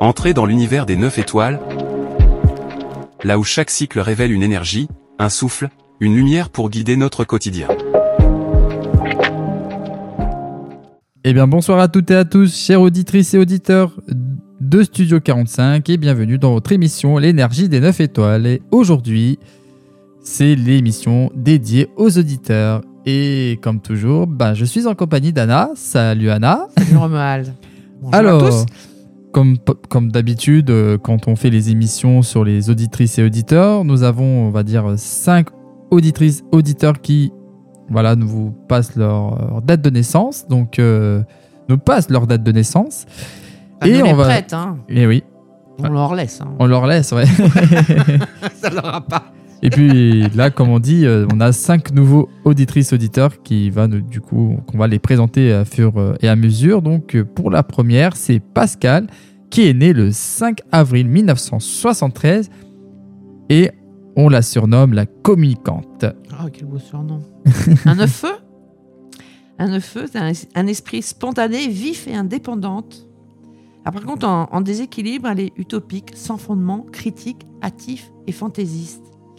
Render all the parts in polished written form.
Entrez dans l'univers des 9 étoiles, là où chaque cycle révèle une énergie, un souffle, une lumière pour guider notre quotidien. Eh bien, bonsoir à toutes et à tous, chères auditrices et auditeurs de Studio 45, et bienvenue dans votre émission L'énergie des 9 étoiles. Et aujourd'hui, c'est l'émission dédiée aux auditeurs. Et comme toujours, je suis en compagnie d'Anna. Salut Anna. Salut Romuald. Bonjour Alors, à tous. Comme d'habitude, quand on fait les émissions sur les auditrices et auditeurs, nous avons, on va dire, 5 auditrices, auditeurs qui nous passent leur date de naissance. Donc, nous passent leur date de naissance. Et on va prête, hein. Et oui. On leur laisse. Hein. On leur laisse, ouais. Ça leur a pas. Et puis là, comme on dit, on a 5 nouveaux auditrices, auditeurs qu'on va les présenter à fur et à mesure. Donc, pour la première, c'est Pascal, qui est né le 5 avril 1973 et on la surnomme la communicante. Oh, quel beau surnom. Un neuf-feu. Un neuf-feu, c'est un esprit spontané, vif et indépendante. Alors, par contre, en déséquilibre, elle est utopique, sans fondement, critique, hâtif et fantaisiste.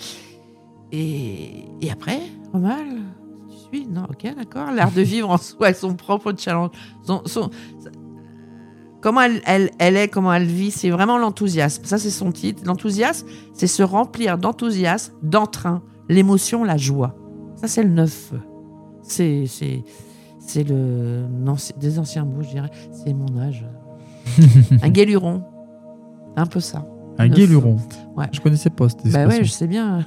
Et après, Romuald, tu suis? Non, ok, d'accord. L'art de vivre en soi et son propre challenge. Comment elle est, comment elle vit, c'est vraiment l'enthousiasme. Ça, c'est son titre. L'enthousiasme, c'est se remplir d'enthousiasme, d'entrain, l'émotion, la joie. Ça, c'est le neuf. C'est le... Non, c'est des anciens mots, je dirais. C'est mon âge. Un guéluron. Un peu ça. Un guéluron. Ouais. Je connaissais pas cette expression. Bah ouais, je sais bien.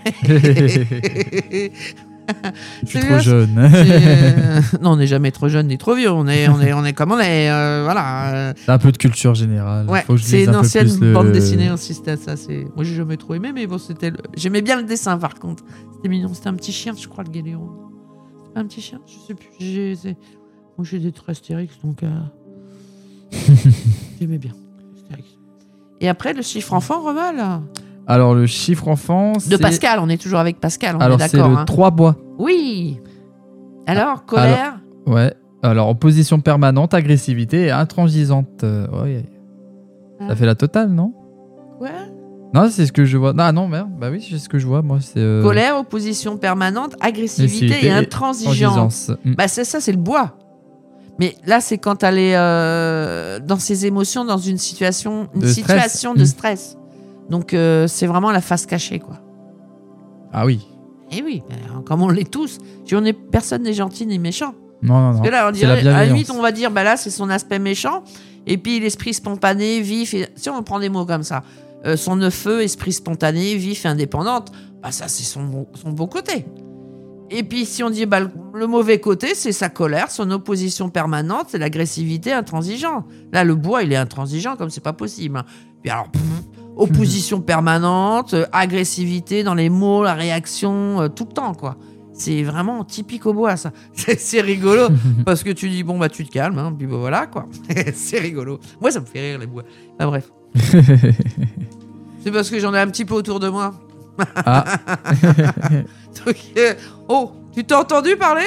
Je suis trop jeune. Non, on n'est jamais trop jeune ni trop vieux. On est comme on est. Voilà. C'est un peu de culture générale. Ouais, faut que je c'est lise une un peu ancienne plus bande dessinée aussi. C'était ça. Moi, j'ai jamais trop aimé, mais bon, j'aimais bien le dessin par contre. C'était mignon. C'était un petit chien, je crois, le guéluron. C'était pas un petit chien, je sais plus. Moi, j'ai des traits Astérix, donc j'aimais bien. Astérix. Et après, le chiffre enfant, Romuald. Alors, le chiffre enfant, de Pascal, on est toujours avec Pascal, on alors, est d'accord. c'est le 3 bois. Oui. Alors, colère. Alors, opposition permanente, agressivité et intransigeante. Ça fait la totale, non? Quoi? Non, c'est ce que je vois. Non, merde. Bah oui, c'est ce que je vois, moi. C'est colère, opposition permanente, agressivité et intransigeance. C'est ça, c'est le bois. Mais là, c'est quand elle est dans ses émotions, dans une situation de stress. Donc, c'est vraiment la face cachée, quoi. Ah oui. Et oui, comme on l'est tous. Personne n'est gentil ni méchant. Non. Parce que là, on dirait, à la limite, on va dire, là, c'est son aspect méchant. Et puis, l'esprit spontané, vif. Si on prend des mots comme ça, son neuf-feu, esprit spontané, vif et indépendante, ça, c'est son beau côté. Et puis, si on dit le mauvais côté, c'est sa colère, son opposition permanente, c'est l'agressivité intransigeante. Là, le bois, il est intransigeant comme c'est pas possible. Puis alors, opposition permanente, agressivité dans les mots, la réaction, tout le temps, quoi. C'est vraiment typique au bois, ça. C'est rigolo, parce que tu dis, tu te calmes, hein, puis voilà, quoi. C'est rigolo. Moi, ça me fait rire, les bois. Bref. C'est parce que j'en ai un petit peu autour de moi. Ah. Donc, tu t'es entendu parler?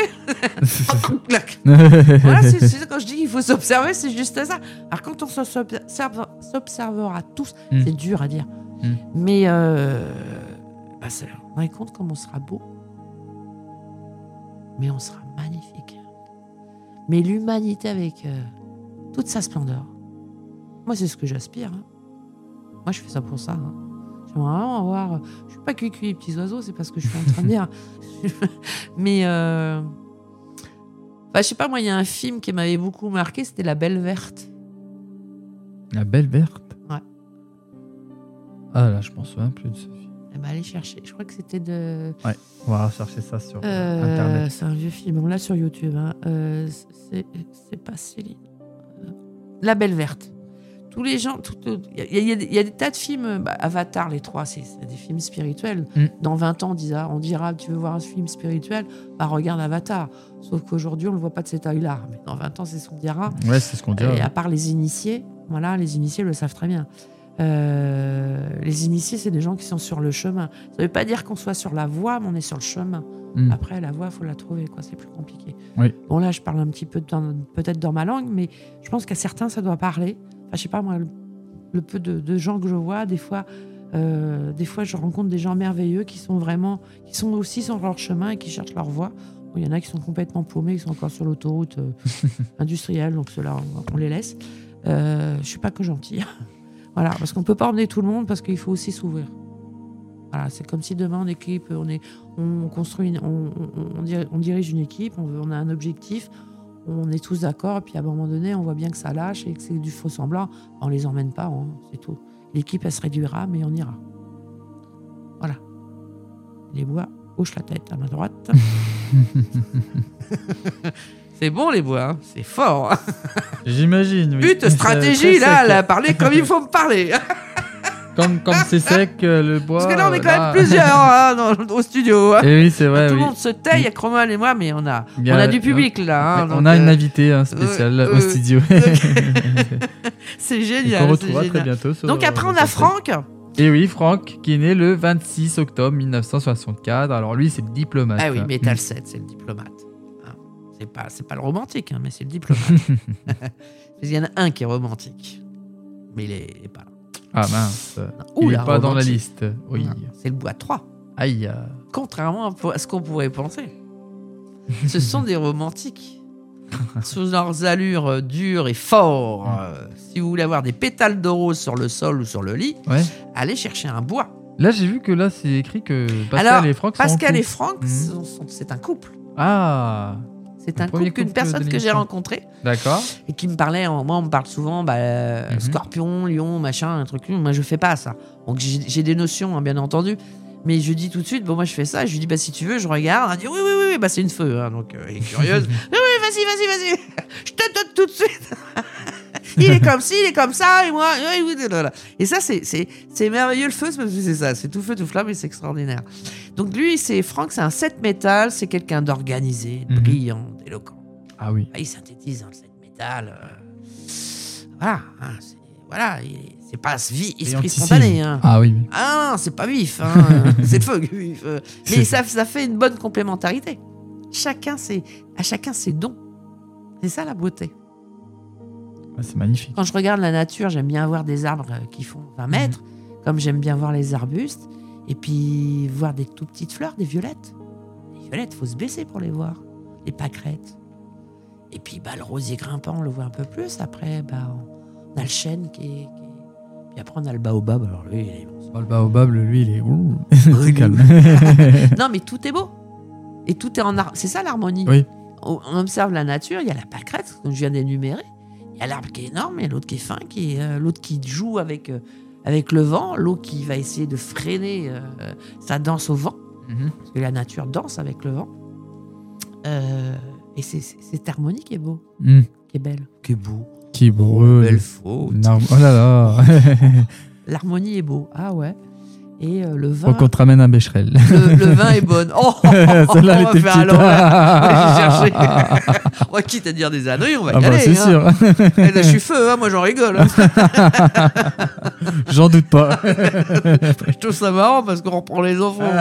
Voilà, c'est quand je dis qu'il faut s'observer, c'est juste ça. Alors quand on s'observera tous, c'est dur à dire. Mais on se rend compte comme on sera beau. Mais on sera magnifique. Mais l'humanité avec toute sa splendeur. Moi, c'est ce que j'aspire. Hein. Moi, je fais ça pour ça. Hein. J'aimerais vraiment avoir... Je suis pas cuicui les petits oiseaux, c'est parce que je suis en train de dire. Mais... je sais pas, moi, il y a un film qui m'avait beaucoup marqué, c'était La Belle Verte. La Belle Verte? Ouais. Ah là, je m'en souviens plus de ce film. Allez chercher. Je crois que c'était de... Ouais, on va chercher ça sur Internet. C'est un vieux film, on l'a sur YouTube. Hein. C'est pas Céline. La Belle Verte. Tous les gens... Il y a des tas de films. Avatar, les 3, c'est des films spirituels. Dans 20 ans, on dira, tu veux voir un film spirituel? Regarde Avatar. Sauf qu'aujourd'hui, on ne le voit pas de cet œil-là. Mais dans 20 ans, c'est ce qu'on dira. Ouais, c'est ce qu'on dira. Et à part les initiés, les initiés le savent très bien. Les initiés, c'est des gens qui sont sur le chemin. Ça ne veut pas dire qu'on soit sur la voie, mais on est sur le chemin. Après, la voie, il faut la trouver, quoi. C'est plus compliqué. Oui. Bon, là, je parle un petit peu peut-être dans ma langue, mais je pense qu'à certains, ça doit parler. Je sais pas, moi, Le peu de gens que je vois, des fois, je rencontre des gens merveilleux qui sont aussi sur leur chemin et qui cherchent leur voie. Bon, il y en a qui sont complètement paumés, qui sont encore sur l'autoroute industrielle, donc ceux-là, on les laisse. Je suis pas que gentille. Voilà, parce qu'on peut pas emmener tout le monde, parce qu'il faut aussi s'ouvrir. Voilà, c'est comme si demain, en équipe, on construit, on dirige une équipe, on a un objectif, on est tous d'accord, et puis à un moment donné, on voit bien que ça lâche et que c'est du faux semblant. On les emmène pas, c'est tout. L'équipe, elle se réduira, mais on ira. Voilà. Les bois, hoche la tête à ma droite. C'est bon, les bois, hein. C'est fort. J'imagine, oui. Pute stratégie, là, elle a parlé comme il faut me parler. Comme c'est sec, le bois... Parce que là, on est quand même plusieurs au studio. Hein. Et oui, c'est vrai, tout le monde se tait, il y a Cromal et moi, mais on a du public, là. Hein, on a une invitée spéciale au studio. C'est génial. On retrouvera très bientôt. Donc après, on a Franck. Et oui, Franck, qui est né le 26 octobre 1964. Alors lui, c'est le diplomate. Ah oui, Metal 7, c'est le diplomate. C'est pas le romantique, hein, mais c'est le diplomate. Il y en a un qui est romantique, mais il est pas là. Ah mince, il n'est pas dans la liste. Oui. C'est le bois 3. Aïe. Contrairement à ce qu'on pourrait penser. Ce sont des romantiques. Sous leurs allures dures et forts. Si vous voulez avoir des pétales de rose sur le sol ou sur le lit, allez chercher un bois. Là, j'ai vu que là, c'est écrit que Pascal et Franck sont en couple. Pascal et Franck, c'est un couple. Ah. C'est un couple qu'une personne que j'ai rencontrée. D'accord. Et qui me parlait, moi on me parle souvent, scorpion, lion, machin, un truc. Moi je fais pas ça. Donc j'ai des notions, hein, bien entendu. Mais je dis tout de suite, moi je fais ça. Et je lui dis, si tu veux, je regarde. Elle dit, oui, c'est une feu. Hein, donc elle est curieuse. oui, vas-y. Je te donne tout de suite. Il est comme ci, il est comme ça. Et moi, et ça, c'est merveilleux le feu, parce que c'est ça. C'est tout feu, tout flamme et c'est extraordinaire. Donc lui, Franck, c'est un 7 métal. C'est quelqu'un d'organisé, brillant, d'éloquent. Ah oui. Il synthétise dans le 7 métal. C'est pas esprit spontané. Hein. Ah oui. Ah non, c'est pas vif. Hein. C'est le feu vif. Mais ça fait une bonne complémentarité. À chacun ses dons. C'est ça la beauté. C'est magnifique. Quand je regarde la nature, j'aime bien voir des arbres qui font 20 mètres, comme j'aime bien voir les arbustes, et puis voir des tout petites fleurs, des violettes. Les violettes, il faut se baisser pour les voir. Les pâquerettes. Et puis le rosier grimpant, on le voit un peu plus. Après, on a le chêne qui est... Puis après, on a le baobab. Alors lui, il est immense. Le baobab, lui, il est... c'est calme. Non, mais tout est beau. Et tout est c'est ça l'harmonie. Oui. On observe la nature, il y a la pâquerette, comme je viens d'énumérer. Il y a l'arbre qui est énorme, il y a l'autre qui est fin, l'autre qui joue avec le vent, l'autre qui va essayer de freiner sa danse au vent, parce que la nature danse avec le vent. Et c'est cette harmonie qui est beau, qui est belle, qui est beau. Qui est beau. Belle faute. Oh là là. L'harmonie est beau, ah ouais. Et le vin. Faut qu'on te ramène un Becherel. Le vin est bon. Celle-là, elle était petite. J'ai cherché. On va quitte à dire des âneries, on va y aller. C'est sûr. Et là, je suis feu, moi j'en rigole. J'en doute pas. Je trouve ça marrant parce qu'on reprend les enfants.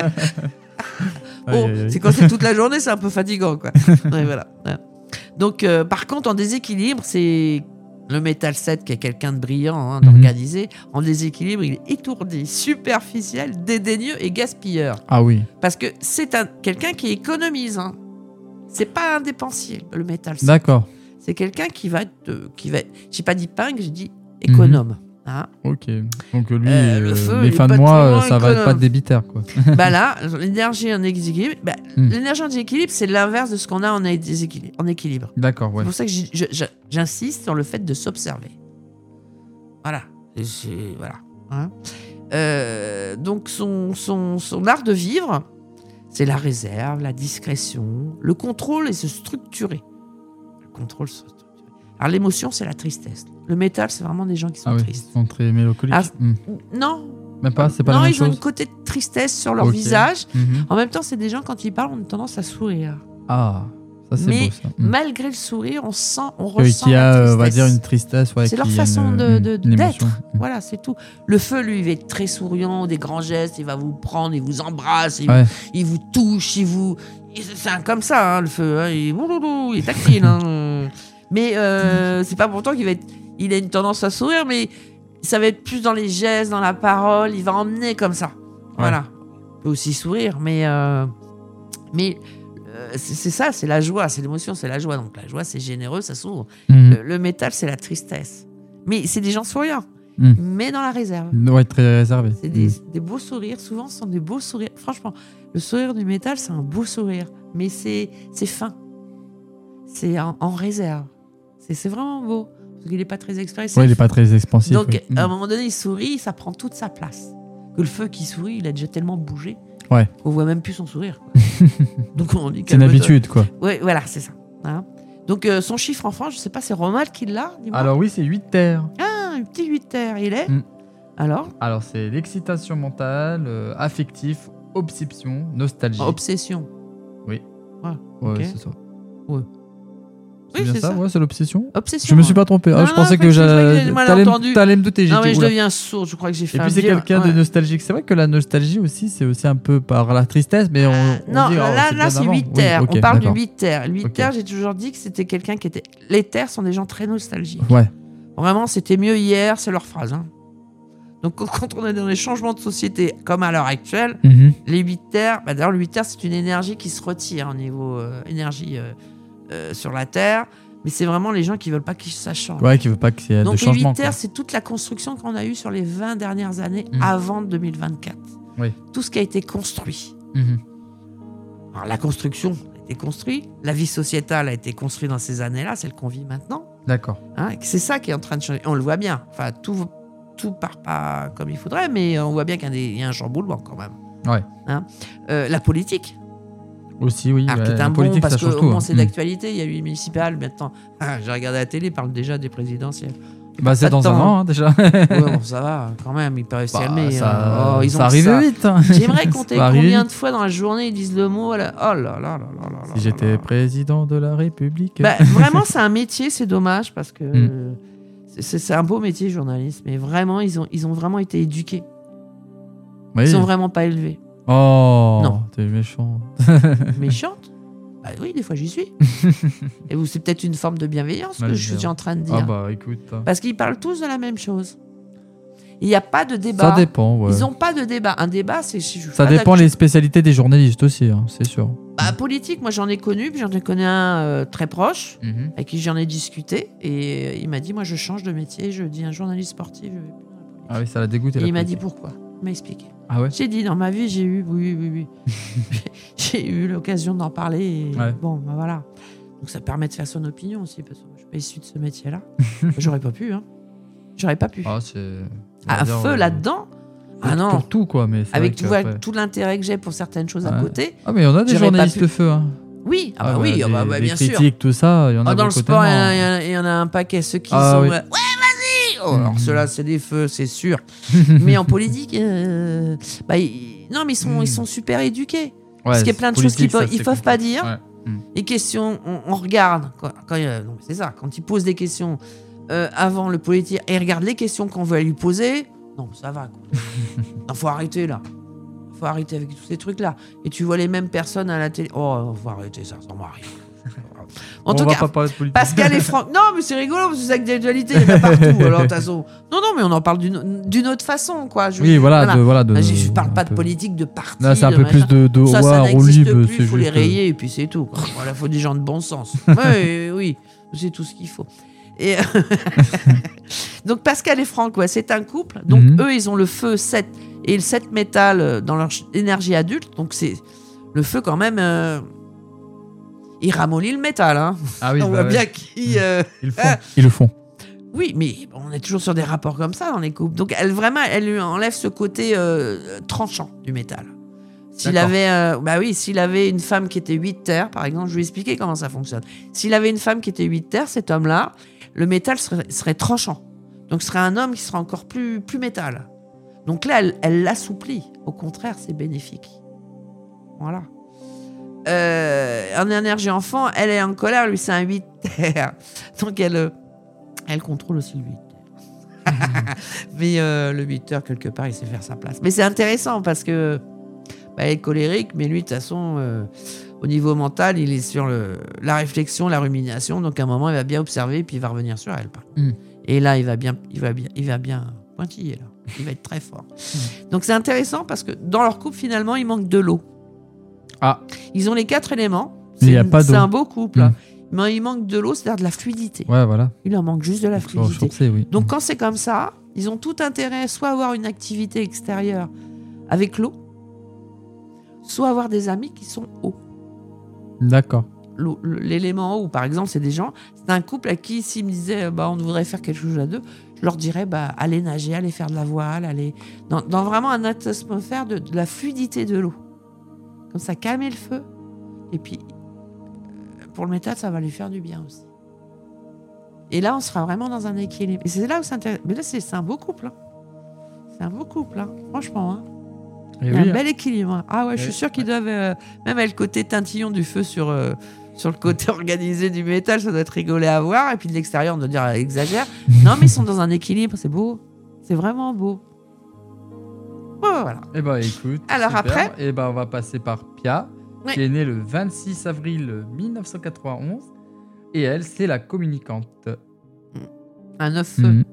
C'est quand c'est toute la journée, c'est un peu fatigant, quoi. Ouais, voilà. Donc, par contre, en déséquilibre, c'est le Metal 7 qui est quelqu'un de brillant, d'organisé. En déséquilibre, il est étourdi, superficiel, dédaigneux et gaspilleur. Ah oui. Parce que c'est quelqu'un qui économise. C'est pas un dépensier, le Metal 7. D'accord. C'est quelqu'un qui va j'ai pas dit ping, j'ai dit économe. Ok. Donc lui, le feu, les fins de mois, ça va être pas de débitaire, quoi. Là, l'énergie en déséquilibre, l'énergie en déséquilibre, c'est l'inverse de ce qu'on a en équilibre. D'accord, ouais. C'est pour ça que j'insiste sur le fait de s'observer. Voilà. Donc son art de vivre, c'est la réserve, la discrétion, le contrôle et se structurer. Alors l'émotion, c'est la tristesse. Le métal, c'est vraiment des gens qui sont tristes. Ils sont très mélancoliques. Non. Même pas, c'est pas la même chose. Non, ils ont une côté de tristesse sur leur visage. En même temps, c'est des gens, quand ils parlent, on a tendance à sourire. Ah, ça c'est beau, ça. Malgré le sourire, on ressent qu'il y a, la tristesse. On va dire, une tristesse. Ouais, c'est leur façon d'être. Voilà, c'est tout. Le feu, lui, il va être très souriant, des grands gestes, il va vous prendre, il vous embrasse, il vous touche, c'est comme ça, le feu. Il est tactile. Mais c'est pas pourtant il a une tendance à sourire, mais Ça va être plus dans les gestes, dans la parole. Il va emmener comme ça. Voilà. Il peut aussi sourire, mais c'est ça, c'est la joie, c'est l'émotion, c'est la joie. Donc la joie, c'est généreux, ça s'ouvre. Le métal, c'est la tristesse. Mais c'est des gens souriants, mais dans la réserve. Ouais, très réservé. C'est des beaux sourires. Souvent, ce sont des beaux sourires. Franchement, le sourire du métal, c'est un beau sourire, mais c'est fin. C'est en réserve. C'est vraiment beau. Parce qu'il n'est pas très expressif. Oui, il n'est pas très expansif. Donc, à un moment donné, il sourit, ça prend toute sa place. Que le feu qui sourit, il a déjà tellement bougé qu'on voit même plus son sourire. Donc, on dit c'est une habitude, quoi. Oui, voilà, c'est ça. Hein. Donc, son chiffre enfant, je ne sais pas, c'est Romuald qui l'a, dis-moi. Alors oui, c'est 8 terres. Ah, un petit 8 terres. Il est Alors, c'est l'excitation mentale, affectif, obsession, nostalgie. Obsession. Oui. Ouais, c'est ça. Ouais. C'est bien ça, ouais, c'est l'obsession. Obsession. Je me suis pas trompé. Je pensais que t'allais me douter. Non, mais je deviens sourd. Je crois que j'ai fait. Et puis c'est quelqu'un de nostalgique. C'est vrai que la nostalgie aussi, c'est aussi un peu par la tristesse, mais non, dit, là c'est 8 terres. Okay, on parle d'accord. du 8 terres. Le 8 terres, j'ai toujours dit que c'était quelqu'un qui était. Les terres sont des gens très nostalgiques. Ouais. Vraiment, c'était mieux hier, c'est leur phrase. Hein. Donc quand on est dans les changements de société, comme à l'heure actuelle, les 8 terres. D'ailleurs, le 8 terres, c'est une énergie qui se retire au niveau énergie. Sur la Terre, mais c'est vraiment les gens qui veulent pas que ça change. Ouais, qui veulent pas qu'il y ait de changement. Donc les 8 terres, c'est toute la construction qu'on a eue sur les 20 dernières années avant 2024. Oui. Tout ce qui a été construit. Alors la construction a été construite, la vie sociétale a été construite dans ces années-là, celle qu'on vit maintenant. D'accord. Hein, c'est ça qui est en train de changer. On le voit bien. Enfin, tout part pas comme il faudrait, mais on voit bien qu'il y a un chamboulement quand même. Ouais. Hein, la politique. Aussi, oui. Alors, qui est un bon, politique, parce ça change que tout, au moins, hein. c'est d'actualité. Il y a eu les municipales, maintenant. J'ai regardé la télé, ils parlent déjà des présidentielles. C'est dans un an, déjà. Ouais, bon, ça va, quand même. Ils peuvent s'y calmer. Ça arrive vite. Hein. J'aimerais compter combien de fois dans la journée ils disent le mot. Là. Oh là là là là là. Si j'étais président de la République. Vraiment, c'est un métier, c'est dommage, parce que c'est un beau métier, journaliste. Mais vraiment, ils ont vraiment été éduqués. Oui. Ils sont vraiment pas élevés. Oh, non. T'es méchante. Méchante? Bah oui, des fois j'y suis. Et vous, c'est peut-être une forme de bienveillance que je suis en train de dire. Ah bah écoute. Parce qu'ils parlent tous de la même chose. Il n'y a pas de débat. Ça dépend, ouais. Ils n'ont pas de débat. Un débat, c'est... Ça dépend les spécialités des journalistes aussi, hein, c'est sûr. Politique, moi j'en ai connu, puis j'en ai connu un très proche, avec qui j'en ai discuté, et il m'a dit, moi je change de métier, je dis un journaliste sportif, je vais plus dans la politique. Ah oui, ça l'a dégoûté. Et il m'a dit pourquoi. Il m'a expliqué. Ah ouais. J'ai dit, dans ma vie, j'ai eu, oui. J'ai eu l'occasion d'en parler. Et bon, ben voilà. Donc ça permet de faire son opinion aussi, parce que moi, je suis pas issu de ce métier-là. J'aurais pas pu, hein. J'aurais pas pu. Ah, c'est... Un feu là-dedans. Ah non. Pour tout, quoi. Mais avec tout l'intérêt que j'ai pour certaines choses à côté. Ah, mais il y en a des journalistes de feu, hein. Oui, oui, bien sûr. Les critiques, tout ça, il y en a dans le beaucoup sport, tellement. il y en a un paquet. Ceux qui sont... Oui. Ouais, vas-y. Alors ceux-là, c'est des feux, c'est sûr. Mais en politique, non, mais ils sont super éduqués. Parce qu'il y a plein de choses qu'ils ne peuvent pas dire. Ouais. Les questions, on regarde. Non, c'est ça, quand ils posent des questions avant le politique, et ils regardent les questions qu'on veut lui poser, non, ça va. Il faut arrêter là. Faut arrêter avec tous ces trucs-là. Et tu vois les mêmes personnes à la télé. Oh, faut arrêter ça, ça m'arrive. En tout cas, Pascal et Franck. Non, mais c'est rigolo, parce que c'est d'actualité, il y en a partout. Alors, de toute façon. Non, mais on en parle d'une autre façon, quoi. Je parle pas de politique, de parti. Là, c'est un peu plus de ça n'existe plus, il faut les juste... rayer, et puis c'est tout. Voilà, il faut des gens de bon sens. Oui, c'est tout ce qu'il faut. Et donc, Pascal et Franck, c'est un couple. Donc, eux, ils ont le feu 7 et le 7 métal dans leur énergie adulte. Donc, c'est le feu, quand même. Il ramollit le métal. Hein. Ah oui, on voit bien qu'ils ils le font. Oui, mais on est toujours sur des rapports comme ça dans les couples. Donc, elle lui enlève ce côté tranchant du métal. S'il avait une femme qui était 8 terres, par exemple, je vais expliquer comment ça fonctionne. S'il avait une femme qui était 8 terres, cet homme-là, le métal serait tranchant. Donc, ce serait un homme qui serait encore plus métal. Donc là, elle l'assouplit. Au contraire, c'est bénéfique. Voilà. En énergie enfant, elle est en colère, lui, c'est un 8 terres. Donc, elle contrôle aussi le 8 terres. Mais le 8 terres, quelque part, il sait faire sa place. Mais c'est intéressant parce que elle est colérique, mais lui, de toute façon, au niveau mental, il est sur la réflexion, la rumination. Donc, à un moment, il va bien observer, puis il va revenir sur elle. Et là, il va bien pointillé, là. Il va être très fort. Donc, c'est intéressant parce que dans leur couple, finalement, il manque de l'eau. Ah. Ils ont les 4 éléments. Mais il y a pas d'eau. C'est un beau couple. Mais il manque de l'eau, c'est-à-dire de la fluidité. Ouais, voilà. Il leur manque juste de la fluidité. Ressourcer, oui. Donc, quand c'est comme ça, ils ont tout intérêt soit à avoir une activité extérieure avec l'eau, soit avoir des amis qui sont eau. D'accord. L'élément eau, par exemple, c'est des gens, c'est un couple à qui, s'ils me disaient on voudrait faire quelque chose à deux, je leur dirais allez nager, allez faire de la voile, allez dans vraiment un atmosphère de la fluidité de l'eau. Comme ça, calmer le feu. Et puis, pour le métal, ça va lui faire du bien aussi. Et là, on sera vraiment dans un équilibre. Et c'est là où c'est intéressant. Mais là, c'est un beau couple. Hein. C'est un beau couple, hein. Franchement. Hein. Il y a un bel équilibre. Hein. Ah ouais, je suis sûr qu'ils doivent... même avec le côté tintillon du feu sur le côté organisé du métal, ça doit être rigolé à voir. Et puis de l'extérieur, on doit dire exagère. Non, mais ils sont dans un équilibre. C'est beau. C'est vraiment beau. Voilà. Eh ben, écoute. Alors super. après... Eh ben, on va passer par Pia, qui est née le 26 avril 1991. Et elle, c'est la communicante. Un œuf feu.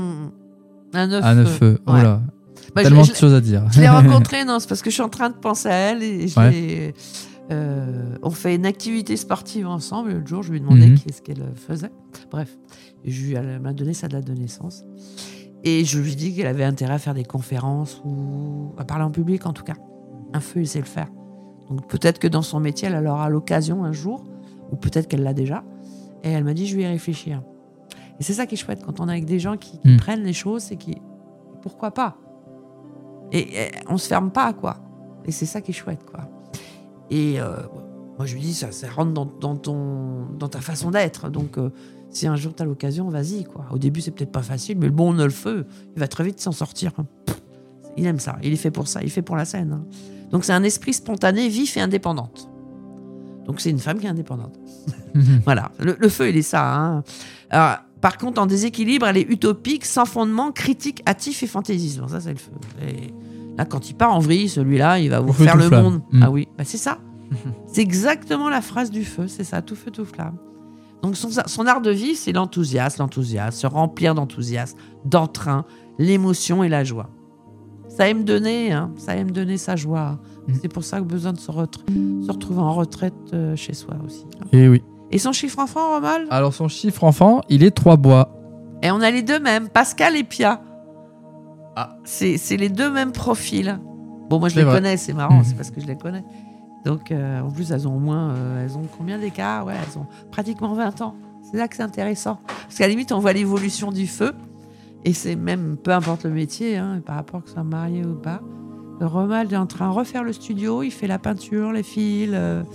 Un œuf feu. Oh là. Tellement de choses à dire. Je l'ai rencontrée, non, c'est parce que je suis en train de penser à elle et on fait une activité sportive ensemble. L'autre jour, je lui ai demandé qu'est-ce qu'elle faisait. Bref, elle m'a donné sa date de naissance. Et je lui ai dit qu'elle avait intérêt à faire des conférences ou à parler en public, en tout cas. Un feu, il sait le faire. Donc peut-être que dans son métier, elle aura l'occasion un jour, ou peut-être qu'elle l'a déjà. Et elle m'a dit, je vais y réfléchir. Et c'est ça qui est chouette, quand on est avec des gens qui prennent les choses, c'est qui... Pourquoi pas ? Et on se ferme pas, quoi. Et c'est ça qui est chouette, quoi. Et moi, je lui dis, ça rentre dans ta façon d'être. Donc, si un jour tu as l'occasion, vas-y, quoi. Au début, c'est peut-être pas facile, mais on a le feu. Il va très vite s'en sortir. Il aime ça. Il est fait pour ça. Il est fait pour la scène. Hein. Donc, c'est un esprit spontané, vif et indépendante. Donc, c'est une femme qui est indépendante. Voilà. Le feu, il est ça. Hein. Alors, par contre, en déséquilibre, elle est utopique, sans fondement, critique, hâtif et fantaisiste. Bon, ça, c'est le feu. Et là, quand il part en vrille, celui-là, il va vous faire le monde. Ah oui, c'est ça. C'est exactement la phrase du feu. C'est ça, tout feu, tout flamme. Donc, son art de vivre, c'est l'enthousiasme, se remplir d'enthousiasme, d'entrain, l'émotion et la joie. Ça aime donner, ça aime donner sa joie. C'est pour ça que besoin de se retrouver en retraite chez soi aussi. Et oui. Et son chiffre enfant, Romal ? Alors, son chiffre enfant, il est 3 bois. Et on a les deux mêmes, Pascal et Pia. Ah. C'est les deux mêmes profils. Bon, moi, je les connais, c'est marrant, c'est parce que je les connais. Donc, en plus, elles ont au moins... elles ont combien d'écart ? Ouais, elles ont pratiquement 20 ans. C'est là que c'est intéressant. Parce qu'à la limite, on voit l'évolution du feu. Et c'est même, peu importe le métier, par rapport que ce soit marié ou pas. Le Romal est en train de refaire le studio, il fait la peinture, les fils...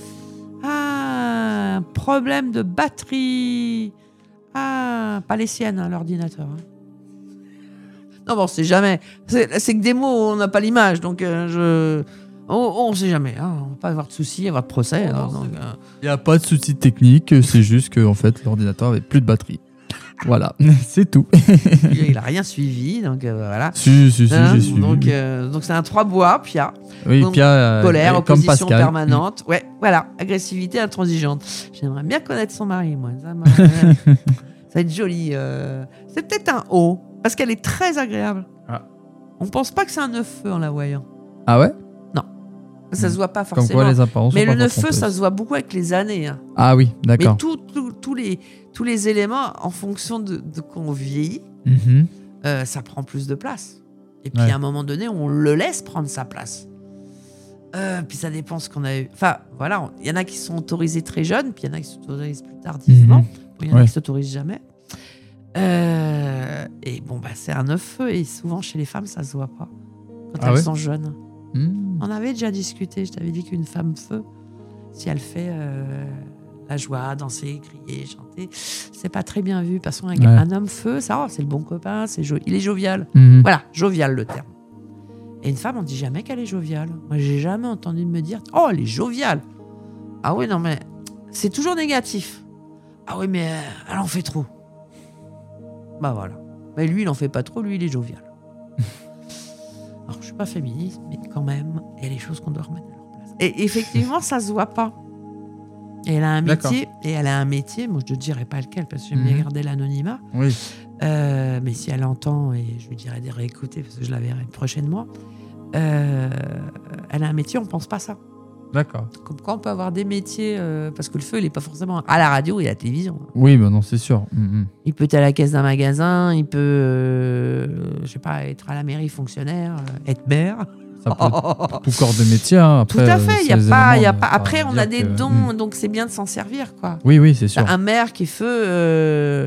un problème de batterie. Pas les siennes, l'ordinateur. Non, bon, on sait jamais. C'est que des mots, on n'a pas l'image. Donc, on sait jamais. On ne va pas avoir de soucis, avoir de procès. Il n'y a pas de soucis techniques, c'est juste que en fait, l'ordinateur avait plus de batterie. Voilà, c'est tout. Il n'a rien suivi, donc voilà. Si, j'ai suivi. Donc c'est un 3 bois, Pia. Oui, donc, Pia, colère, comme opposition Pascal. permanente. Ouais, voilà, agressivité intransigeante. J'aimerais bien connaître son mari, moi. Ça va être joli. C'est peut-être un haut, parce qu'elle est très agréable. On pense pas que c'est un neuf-feu en la voyant. Ah ouais ? Non, ça se voit pas forcément. Comme quoi les apparences. Mais le neuf-feu, ça se voit beaucoup avec les années. Ah oui, d'accord. Mais tous les éléments, en fonction de qu'on vieillit, ça prend plus de place. Et puis à un moment donné, on le laisse prendre sa place. Puis ça dépend ce qu'on a eu. Enfin, voilà, il y en a qui sont autorisés très jeunes, puis il y en a qui s'autorisent plus tardivement. Il y en a qui s'autorisent jamais. Et bon, c'est un neuf-feu, et souvent chez les femmes, ça se voit pas quand elles sont jeunes. On avait déjà discuté, je t'avais dit qu'une femme feu, si elle fait la joie, danser, crier, chanter, c'est pas très bien vu. Parce qu'un homme feu, ça, c'est le bon copain, il est jovial. Voilà, jovial le terme. Et une femme, on dit jamais qu'elle est joviale. Moi, j'ai jamais entendu me dire « Oh, elle est joviale !» Ah oui, non, mais c'est toujours négatif. Ah oui, mais elle en fait trop. Bah voilà. Mais lui, il en fait pas trop, lui, il est jovial. Alors, je suis pas féministe, mais quand même, il y a des choses qu'on doit remettre à leur place. Et effectivement, ça se voit pas. Et elle a un métier, moi je ne dirais pas lequel, parce que j'aime bien garder l'anonymat. Oui. Mais si elle entend, et je lui dirai de réécouter parce que je la verrai prochainement, elle a un métier, on pense pas ça. D'accord. Comme quoi on peut avoir des métiers, parce que le feu, il est pas forcément à la radio et à la télévision. Oui, bah non, c'est sûr. Il peut être à la caisse d'un magasin, il peut, je sais pas, être à la mairie fonctionnaire, être maire. Ça peut être tout corps de métier. Hein. Après, tout à fait. y a pas. Après, on a des dons, donc c'est bien de s'en servir, quoi. Oui, c'est sûr. Un maire qui est feu.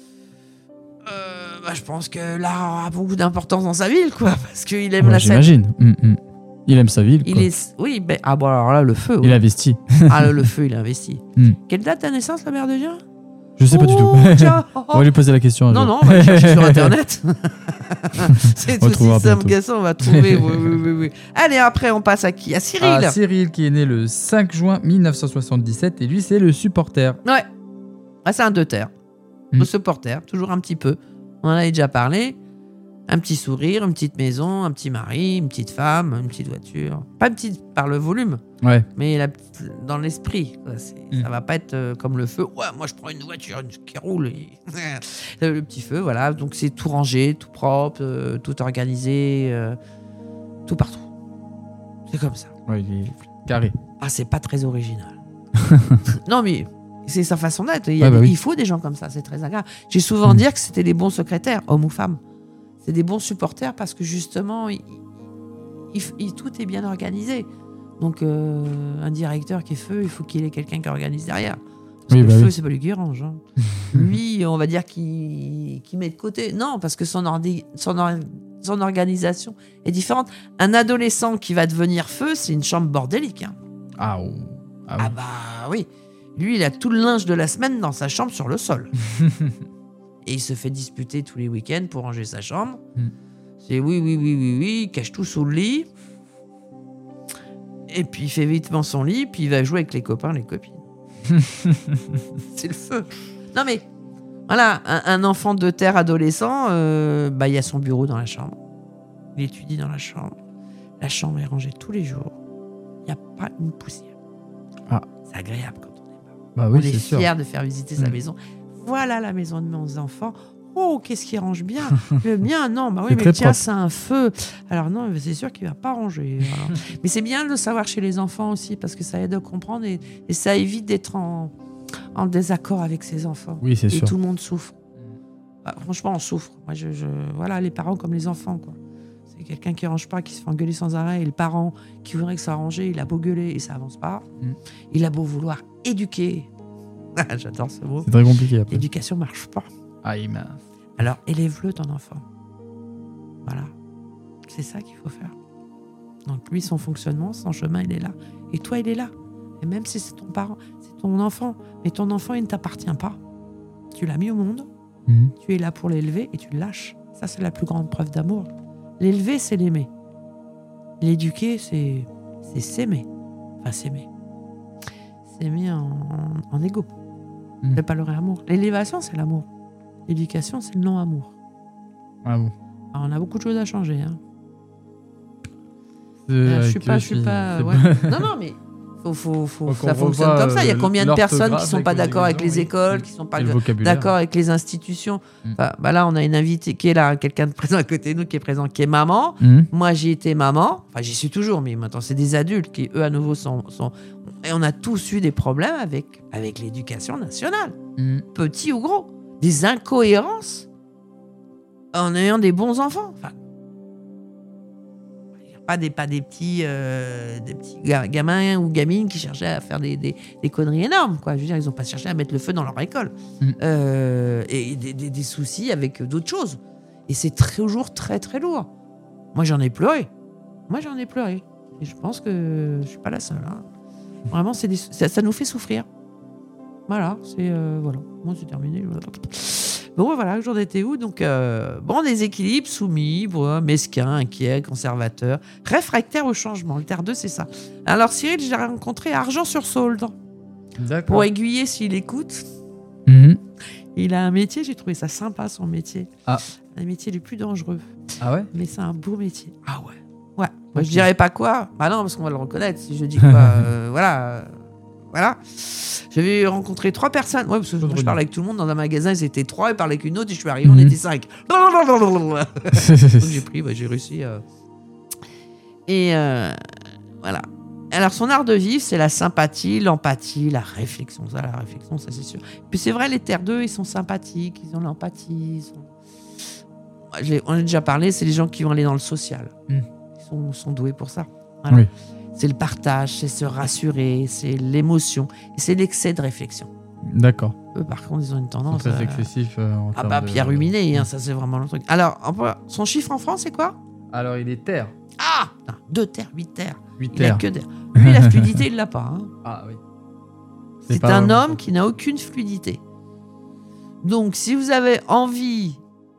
Je pense que là, a beaucoup d'importance dans sa ville, quoi, parce qu'il aime la scène. J'imagine. Il aime sa ville. Quoi. Oui, ben bon, alors là, le feu. Il investit. Le feu, il investit. Quelle date ta naissance, la mère de Dieu? Je sais pas du tout. On va lui poser la question. Non, on va chercher sur Internet. C'est aussi simple que ça, on va trouver. Oui. Allez, après, on passe à qui? À Cyril. Cyril, qui est né le 5 juin 1977, et lui, c'est le supporter. Ouais. C'est un 2 terres. Le supporter, toujours un petit peu. On en avait déjà parlé. Un petit sourire, une petite maison, un petit mari, une petite femme, une petite voiture. Pas petite par le volume, mais dans l'esprit. Ça va pas être comme le feu. Ouais, moi je prends une voiture qui roule. Et... le petit feu, voilà. Donc c'est tout rangé, tout propre, tout organisé, tout partout. C'est comme ça. Ouais, il est carré. C'est pas très original. Non, mais c'est sa façon d'être. Il faut des gens comme ça, c'est très agréable. J'ai souvent dit que c'était les bons secrétaires, hommes ou femmes. C'est des bons supporters parce que justement, tout est bien organisé. Donc, un directeur qui est feu, il faut qu'il ait quelqu'un qui organise derrière. Parce que le feu, c'est pas lui qui range. Hein. Lui, on va dire qu'il met de côté. Non, parce que son organisation est différente. Un adolescent qui va devenir feu, c'est une chambre bordélique. Hein. Oui. Lui, il a tout le linge de la semaine dans sa chambre sur le sol. Et il se fait disputer tous les week-ends pour ranger sa chambre. C'est oui, il cache tout sous le lit. Et puis il fait vitement son lit, puis il va jouer avec les copains, les copines. C'est le feu. Non mais, voilà, un enfant de terre adolescent, il y a son bureau dans la chambre. Il étudie dans la chambre. La chambre est rangée tous les jours. Il n'y a pas une poussière. C'est agréable quand on est on est fier de faire visiter sa maison. Voilà la maison de mes enfants. Oh, qu'est-ce qui range bien. Le mien, non. Mais tiens, c'est un feu. Alors non, c'est sûr qu'il ne va pas ranger. Voilà. Mais c'est bien de le savoir chez les enfants aussi, parce que ça aide à comprendre et ça évite d'être en désaccord avec ses enfants. Oui, c'est sûr. Et tout le monde souffre. Franchement, on souffre. Moi, voilà, les parents comme les enfants, quoi. C'est quelqu'un qui ne range pas, qui se fait engueuler sans arrêt. Et le parent qui voudrait que ça range, il a beau gueuler et ça avance pas. Il a beau vouloir éduquer. J'adore ce mot. C'est très compliqué après. L'éducation ne marche pas. Mince. Alors, élève-le ton enfant. Voilà. C'est ça qu'il faut faire. Donc, lui, son fonctionnement, son chemin, il est là. Et toi, il est là. Et même si c'est ton parent, c'est ton enfant. Mais ton enfant, il ne t'appartient pas. Tu l'as mis au monde. Tu es là pour l'élever et tu le lâches. Ça, c'est la plus grande preuve d'amour. L'élever, c'est l'aimer. L'éduquer, c'est s'aimer. Enfin, s'aimer. S'aimer en égo. C'est pas le vrai amour. L'élévation, c'est l'amour. L'éducation, c'est le non-amour. Bon. Alors, on a beaucoup de choses à changer. Hein. Je suis pas. Ouais. Non, mais ça fonctionne comme ça. Il y a combien de personnes qui sont pas d'accord avec les écoles, qui sont pas d'accord avec les institutions. Là, on a une invitée qui est là, quelqu'un de présent à côté de nous, qui est présent, qui est maman. Moi, j'ai été maman. Enfin, j'y suis toujours, mais maintenant, c'est des adultes qui, eux, à nouveau, sont... Et on a tous eu des problèmes avec l'éducation nationale, petit ou gros. Des incohérences en ayant des bons enfants. Enfin, pas des petits gamins ou gamines qui cherchaient à faire des conneries énormes, quoi. Je veux dire, ils n'ont pas cherché à mettre le feu dans leur école. Et des soucis avec d'autres choses. Et c'est toujours très, très lourd. Moi, j'en ai pleuré. Et je pense que je ne suis pas la seule. Hein. Vraiment, ça nous fait souffrir. Voilà, voilà. Moi, c'est terminé. Bon, voilà, j'en étais où? Donc, déséquilibre, soumis, mesquin, inquiet, conservateur, réfractaire au changement. Le terre 2, c'est ça. Alors, Cyril, j'ai rencontré Argent-sur-Saulde. D'accord. Pour aiguiller s'il écoute. Il a un métier, j'ai trouvé ça sympa, son métier. Un métier le plus dangereux. Ah ouais? Mais c'est un beau métier. Ah ouais. Ouais. Moi, je dirais pas quoi. Bah non, parce qu'on va le reconnaître. Si je dis quoi, voilà. voilà. J'avais rencontré 3 personnes. Ouais, parce que je parlais avec tout le monde dans un magasin, ils étaient 3, et parlaient avec une autre, et je suis arrivé, on était 5. Donc j'ai pris, j'ai réussi. Et voilà. Alors, son art de vivre, c'est la sympathie, l'empathie, la réflexion. La réflexion, ça c'est sûr. Puis c'est vrai, les terres 2, ils sont sympathiques, ils ont l'empathie. On a déjà parlé, c'est les gens qui vont aller dans le social. Ils sont doués pour ça. Voilà. Oui. C'est le partage, c'est se rassurer, c'est l'émotion, et c'est l'excès de réflexion. D'accord. Eux, par contre, ils ont une tendance très excessif. Pierre Ruminé, ça c'est vraiment le truc. Alors, son chiffre en France, c'est quoi? Alors, il est terre. Ah, 2 terres, 8 terres. 8 Il terres. n'a que terre. Lui, la fluidité, il l'a pas. Hein. Ah oui. C'est un homme qui n'a aucune fluidité. Donc, si vous avez envie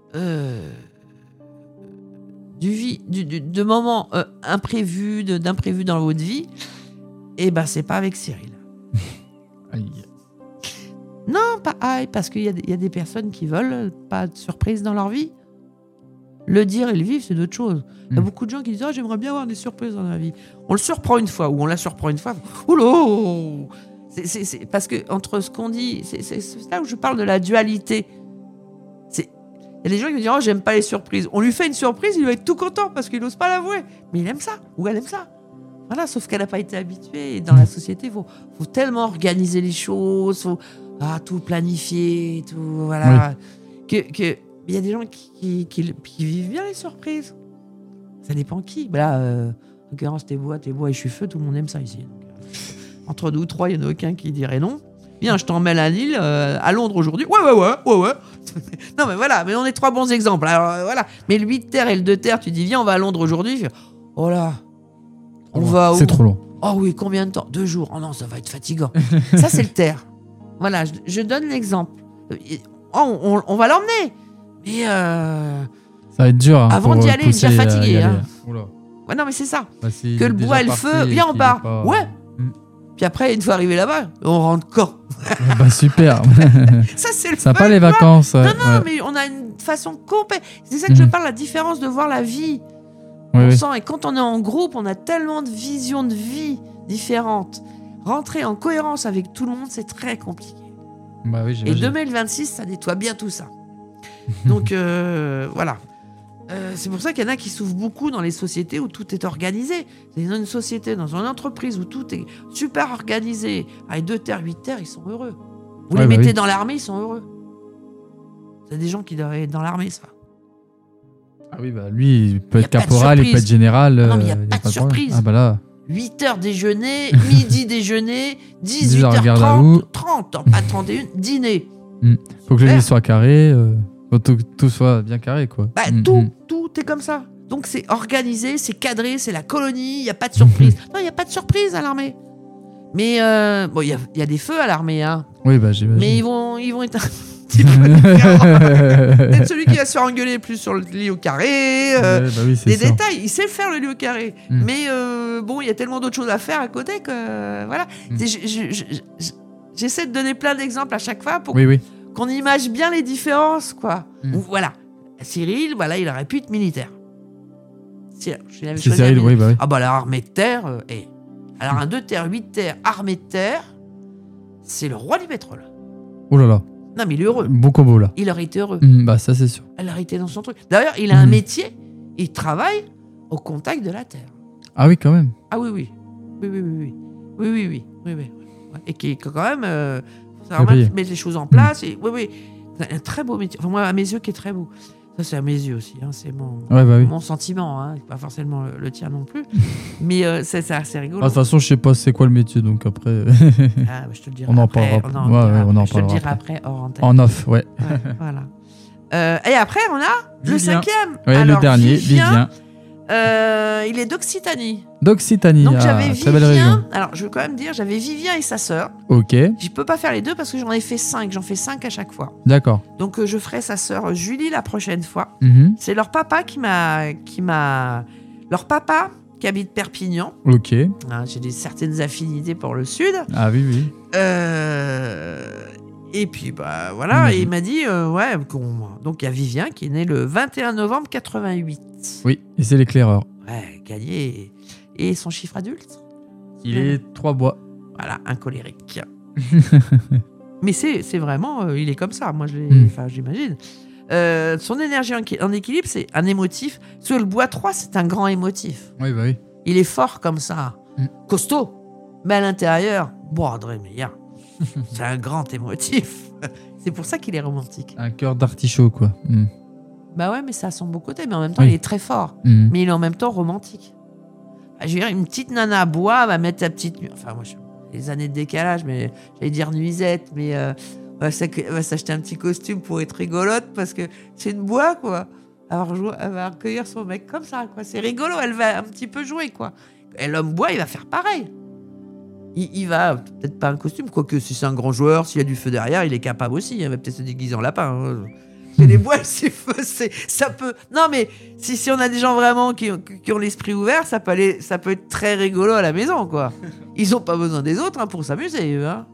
de moments imprévus, d'imprévus dans votre vie, eh ben, c'est pas avec Cyril. Aïe. Non, pas aïe, parce qu'il y a des personnes qui veulent pas de surprise dans leur vie. Le dire et le vivre, c'est d'autres choses. Il y a beaucoup de gens qui disent « Ah, j'aimerais bien avoir des surprises dans ma vie. » On le surprend une fois, ou on la surprend une fois. Oula! C'est parce que entre ce qu'on dit, c'est là où je parle de la dualité. Il y a des gens qui me disent « Oh, j'aime pas les surprises. » On lui fait une surprise, il va être tout content parce qu'il n'ose pas l'avouer. Mais il aime ça, ou elle aime ça. Voilà, sauf qu'elle n'a pas été habituée. Et dans la société, il faut tellement organiser les choses, faut tout planifier, tout, voilà. Oui. Il y a des gens qui vivent bien les surprises. Ça dépend qui. Là, en l'occurrence, t'es bois et je suis feu, tout le monde aime ça ici. Donc, entre nous 3, il n'y en a aucun qui dirait non. Viens, je t'emmène à Lille, à Londres aujourd'hui. Ouais. Non, mais voilà, mais on est 3 bons exemples. Alors, voilà. Mais le 8 terre et le 2 terre, tu dis, viens, on va à Londres aujourd'hui. Oh là, on va où? C'est trop long. Oh oui, combien de temps? 2 jours. Oh non, ça va être fatigant. Ça, c'est le terre. Voilà, je donne l'exemple. On va l'emmener. Mais ça va être dur. Hein, avant d'y aller, il est déjà fatigué. Hein. Ouais, non, mais c'est ça. Bah, que le bois et le feu, viens, on part. Pas... Ouais. Puis après, une fois arrivé là-bas, on rentre quand? Bah super. Ça, c'est le ça pas les vacances. Non, mais on a une façon complète. C'est ça que je parle, la différence de voir la vie. On sent, et quand on est en groupe, on a tellement de visions de vie différentes. Rentrer en cohérence avec tout le monde, c'est très compliqué. Bah oui, et 2026, ça nettoie bien tout ça. Donc voilà. C'est pour ça qu'il y en a qui souffrent beaucoup dans les sociétés où tout est organisé. Dans une société, dans une entreprise où tout est super organisé, avec 2 terres, 8 terres, ils sont heureux. Vous les mettez dans l'armée, ils sont heureux. C'est des gens qui doivent être dans l'armée, ça. Ah oui, bah lui, il peut être caporal, il peut être général. Non, mais il n'y a pas de surprise. Ah bah là. 8h déjeuner, midi déjeuner, 18h30, 30, pas 31, dîner. Faut que le lit soit carré, faut que tout soit bien carré, quoi. Bah, tout est comme ça. Donc c'est organisé, c'est cadré, c'est la colonie, il n'y a pas de surprise. Non, il n'y a pas de surprise à l'armée. Mais bon, il y a des feux à l'armée, hein. Oui, bah j'imagine. Mais ils vont être un petit peu différents. Peut-être celui qui va se faire engueuler plus sur le lit au carré. Des détails, il sait faire le lit au carré. Mais bon, il y a tellement d'autres choses à faire à côté que voilà. J'essaie de donner plein d'exemples à chaque fois pour qu'on imagine bien les différences, quoi. Voilà. Cyril, voilà, il aurait pu être militaire. C'est Cyril, oui. Ah bah l'armée de terre, alors un 2 terre, 8 terre, armée de terre, c'est le roi du pétrole. Oh là là. Non mais il est heureux. Bon combo là. Il aurait été heureux. Bah ça c'est sûr. Elle aurait été dans son truc. D'ailleurs, il a un métier, il travaille au contact de la terre. Ah oui, quand même. Ah oui. Oui. Et qui est quand même, ça va mettre les choses en place. Et, oui. Un très beau métier. Enfin, moi, à mes yeux, qui est très beau. Ça, c'est à mes yeux aussi. Hein. C'est mon sentiment. Hein. Pas forcément le tien non plus. Mais c'est assez rigolo. De toute façon, je sais pas c'est quoi le métier, donc après. Je te le dirai on en après. parlera. On en je te le dirai après hors antenne. En off, ouais. Voilà. Et après, on a le 5e. Ouais, alors, le dernier, Vivien. Il est d'Occitanie. Donc j'avais Vivien. Alors je veux quand même dire, j'avais Vivien et sa sœur. Ok. Je peux pas faire les deux parce que j'en ai fait 5. J'en fais 5 à chaque fois. D'accord. Donc je ferai sa sœur Julie la prochaine fois. C'est leur papa qui m'a. Leur papa qui habite Perpignan. Ok. J'ai certaines affinités pour le sud. Ah oui. Et puis bah voilà, et il m'a dit donc il y a Vivien qui est né le 21 novembre 88. Oui, et c'est l'éclaireur. Ouais, gagné. Et son chiffre adulte? Il est 3 bois. Voilà, un colérique. Mais c'est vraiment... il est comme ça, moi j'imagine. Son énergie en équilibre, c'est un émotif. Sur le bois 3, c'est un grand émotif. Oui, bah oui. Il est fort comme ça, costaud. Mais à l'intérieur, André Meillard, c'est un grand émotif. C'est pour ça qu'il est romantique. Un cœur d'artichaut, quoi. Bah ouais, mais ça a son beau côté, mais en même temps, Oui. il est très fort. Mais il est en même temps romantique. Je veux dire, une petite nana à bois va mettre sa petite... Enfin, moi, les années de décalage, mais j'allais dire nuisette, mais va s'acheter un petit costume pour être rigolote parce que c'est une bois, quoi. Alors, elle va accueillir son mec comme ça, quoi. C'est rigolo, elle va un petit peu jouer, quoi. Et l'homme bois, il va faire pareil. Il va, peut-être pas un costume, quoique si c'est un grand joueur, s'il y a du feu derrière, il est capable aussi. Il va peut-être se déguiser en lapin. Hein. Mais les bois, c'est feu, ça peut... Non, mais si on a des gens vraiment qui ont l'esprit ouvert, ça peut être très rigolo à la maison, quoi. Ils ont pas besoin des autres pour s'amuser, eux. Hein.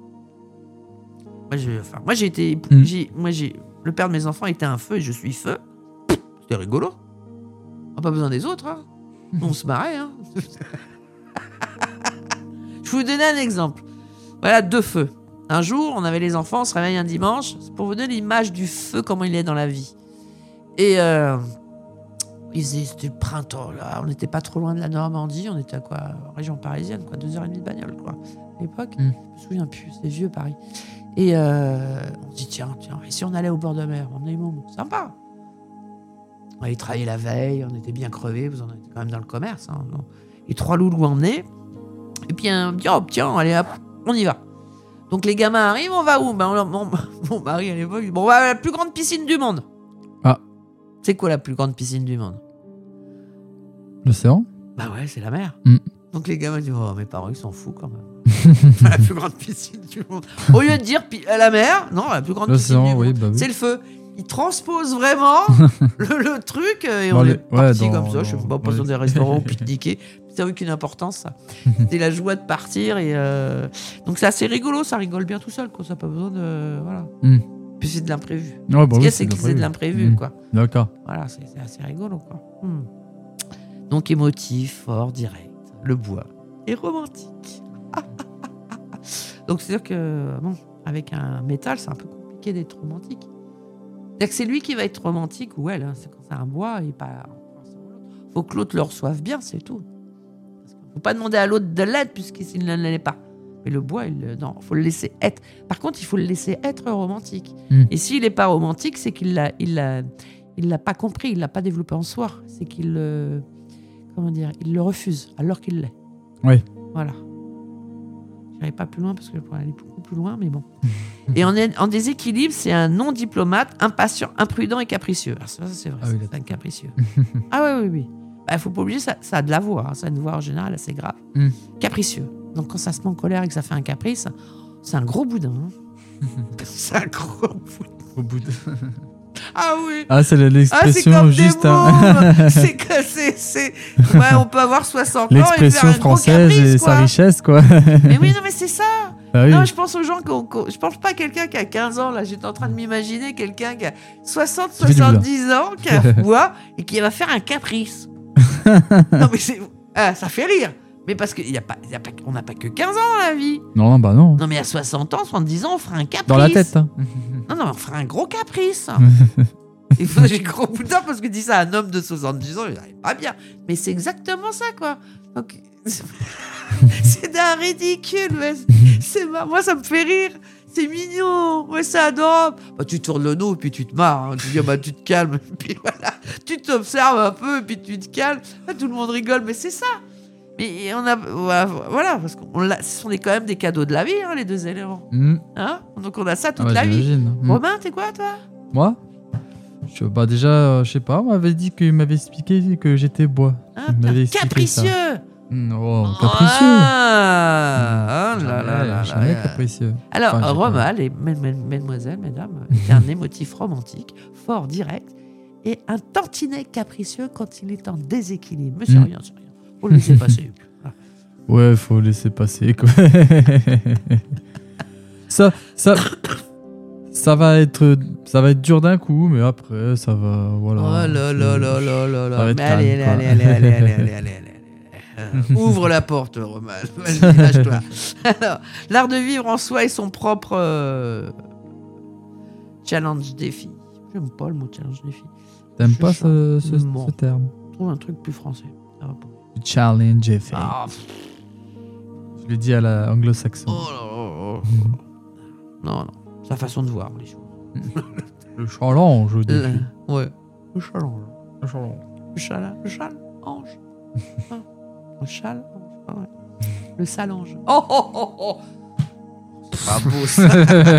Moi, j'ai été... Le père de mes enfants était un feu et je suis feu. C'était rigolo. On n'a pas besoin des autres. Hein. On se marrait. Hein. Je vais vous donner un exemple. Voilà, 2 feux. Un jour, on avait les enfants, on se réveille un dimanche. C'est pour vous donner l'image du feu, comment il est dans la vie. Et c'était le printemps, là. On n'était pas trop loin de la Normandie. On était à quoi? Région parisienne, quoi. 2h30 de bagnole, quoi. À l'époque, je me souviens plus. C'est vieux, Paris. Et on se dit, tiens, et si on allait au bord de mer? On emmenait Momo. Sympa. On allait travailler la veille, on était bien crevés, vous en êtes quand même dans le commerce. Hein. Et 3 loulous emmenés. Et puis on dit, oh tiens, allez hop, on y va. Donc les gamins arrivent, on va où? Mon mari à l'époque, on va à la plus grande piscine du monde. Ah. C'est quoi la plus grande piscine du monde? L'océan? Bah ouais, c'est la mer. Donc les gamins disent, oh mes parents ils s'en foutent quand même. La plus grande piscine du monde. Au lieu de dire la mer, non, la plus grande piscine du monde, bah oui. c'est le feu. Ils transposent vraiment le truc et on est parti comme ça. Je sais pas, dans des restaurants, pique-niquer. Ça n'a aucune importance, ça. C'était la joie de partir. Et donc, c'est assez rigolo. Ça rigole bien tout seul, quoi. Ça n'a pas besoin de... Voilà. Puis, c'est de l'imprévu. Ouais, Ce qu'il y a, c'est que c'est de l'imprévu, quoi. D'accord. Voilà, c'est assez rigolo, quoi. Donc, émotif, fort, direct. Le bois. Et romantique. Donc, c'est sûr que, bon, avec un métal, c'est un peu compliqué d'être romantique. C'est-à-dire que c'est lui qui va être romantique ou elle. Hein. C'est quand c'est un bois et pas... Faut que l'autre le reçoive bien, c'est tout. Faut pas demander à l'autre de l'aide puisqu'il ne l'est pas. Mais le bois, non, faut le laisser être. Par contre, il faut le laisser être romantique. Et s'il n'est pas romantique, c'est qu'il l'a pas compris, il l'a pas développé en soi. C'est qu'il il le refuse alors qu'il l'est. Oui. Voilà. Je n'irai pas plus loin parce que je pourrais aller beaucoup plus loin, mais bon. Et en déséquilibre, c'est un non-diplomate, impatient, imprudent et capricieux. Alors ça c'est vrai, c'est un capricieux. Ah oui. Il faut pas oublier, ça a de la voix. Hein. Ça a une voix en général assez grave. Capricieux. Donc quand ça se met en colère et que ça fait un caprice, c'est un gros boudin. Hein. C'est un gros boudin. Ah oui. Ah, c'est l'expression c'est comme juste. Des mômes. C'est que c'est. Ouais, on peut avoir 60 ans et faire l'expression un gros française caprice, et quoi. sa richesse, quoi. Mais oui, non, mais c'est ça. Ah, oui. Non, je pense aux gens je pense pas à quelqu'un qui a 15 ans. Là, j'étais en train de m'imaginer quelqu'un qui a 60, 70 ans, qui a voix et qui va faire un caprice. Non, mais ça fait rire. Mais parce qu'on n'a pas que 15 ans dans la vie. Non, bah non. Non, mais à 60 ans, 70 ans, on fera un caprice. Dans la tête. Hein. Non, on fera un gros caprice. Il faut j'ai gros boudin parce que dit ça à un homme de 70 ans, il n'arrive pas bien. Mais c'est exactement ça, quoi. Donc, c'est d'un ridicule. Mais moi, ça me fait rire. C'est mignon. Ouais, c'est adorable. Bah, tu tournes le dos et puis tu te marres. Hein. Tu dis, tu te calmes. Et puis voilà. Tu t'observes un peu et puis tu te calmes. Là, tout le monde rigole, mais c'est ça. Mais on a. Voilà, parce que ce sont quand même des cadeaux de la vie, hein, les 2 éléments. Hein, donc on a ça toute la vie. Romain, t'es quoi, toi? Moi déjà, je sais pas, on m'avait dit qu'il m'avait expliqué que j'étais bois. Ah, capricieux. Oh, capricieux. Ah là là. Jamais capricieux. Alors, Romain, mesdemoiselles, mesdames, est un émotif romantique, fort, direct, et un tantinet capricieux quand il est en déséquilibre. Mais c'est rien. Faut le laisser passer. Ouais, faut laisser passer, quoi. Ça va être dur d'un coup, mais après, ça va, voilà. Oh là là là là là là. Mais allez. Ouvre la porte, Roman. Vas-y, lâche-toi. Alors, l'art de vivre en soi est son propre challenge défi. J'aime pas le mot challenge défi. T'aimes Je pas sais ce terme? Trouve un truc plus français. Ça va pas. Challenge effet. Ah, Je l'ai dit à la anglo-saxon. oh là là. Non. Sa façon de voir les choses. Le challenge au début. Ouais. Le challenge. Le challenge. Le challenge. Hein. Le challenge. Ah ouais. Le salange. Oh. C'est pas beau ça.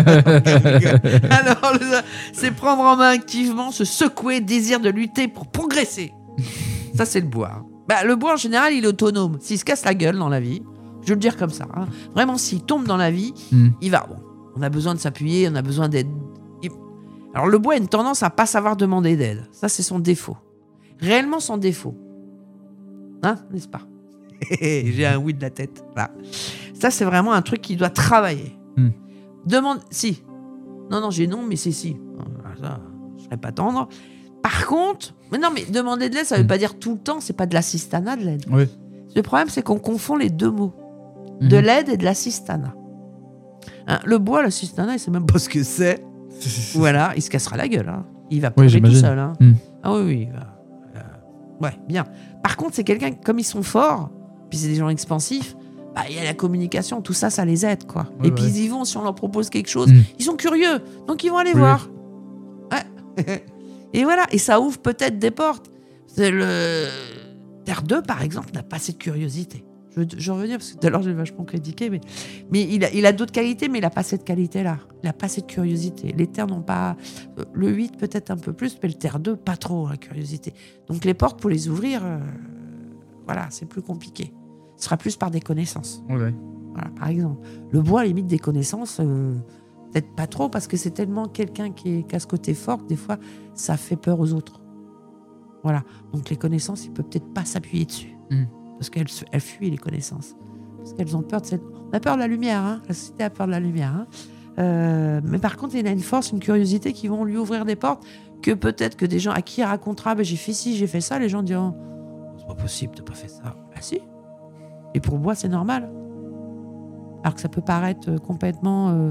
Alors, c'est prendre en main activement, se secouer, désir de lutter pour progresser. Ça, c'est le bois. Bah, le bois, en général, il est autonome. S'il se casse la gueule dans la vie, je vais le dire comme ça, hein. Vraiment, s'il tombe dans la vie, il va. Bon, on a besoin de s'appuyer, on a besoin d'aide. Alors, le bois a une tendance à pas savoir demander d'aide. Ça, c'est son défaut. Réellement, son défaut. Hein, n'est-ce pas? J'ai un oui de la tête. Là. Ça, c'est vraiment un truc qu'il doit travailler. Demande. Si. Non, j'ai non, mais c'est si. Ça, je serais pas tendre. Par contre, mais demander de l'aide, ça veut pas dire tout le temps, c'est pas de l'assistanat de l'aide. Oui. Le problème, c'est qu'on confond les deux mots. De l'aide et de l'assistanat. Hein, le bois, l'assistanat, il sait même pas ce que c'est. Voilà, il se cassera la gueule. Hein. Il va pleurer tout seul. Hein. Ah oui. Ouais, bien. Par contre, c'est quelqu'un, comme ils sont forts, puis c'est des gens expansifs, bah, il y a la communication, tout ça, ça les aide, quoi. Ouais, et puis ils y vont, si on leur propose quelque chose, ils sont curieux, donc ils vont aller voir. Ouais. Et voilà, et ça ouvre peut-être des portes. C'est le Terre 2, par exemple, n'a pas assez de curiosité. Je reviens, parce que tout à l'heure, j'ai vachement critiqué, mais il a d'autres qualités, mais il n'a pas cette qualité-là. Il n'a pas cette curiosité. Les Terres n'ont pas... Le 8, peut-être un peu plus, mais le Terre 2, pas trop, la curiosité. Donc les portes, pour les ouvrir, voilà, c'est plus compliqué. Ce sera plus par des connaissances. Ouais. Voilà, par exemple. Le bois, limite des connaissances, peut-être pas trop, parce que c'est tellement quelqu'un qui a ce côté fort que des fois, ça fait peur aux autres. Voilà. Donc les connaissances, il peut peut-être pas s'appuyer dessus. Parce qu'elles fuient les connaissances. Parce qu'elles ont peur de cette... On a peur de la lumière, hein. La société a peur de la lumière. Hein. Mais par contre, il a une force, une curiosité qui vont lui ouvrir des portes que peut-être que des gens à qui il racontera j'ai fait ci, j'ai fait ça, les gens diront c'est pas possible, t'as pas fait ça. Ah si. Et pour moi, c'est normal. Alors que ça peut paraître complètement